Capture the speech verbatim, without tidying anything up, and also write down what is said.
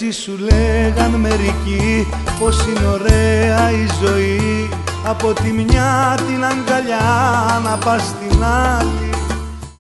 Έτσι σου λέγαν μερικοί πως είναι ωραία η ζωή, από τη μια την αγκαλιά να πας στην άλλη.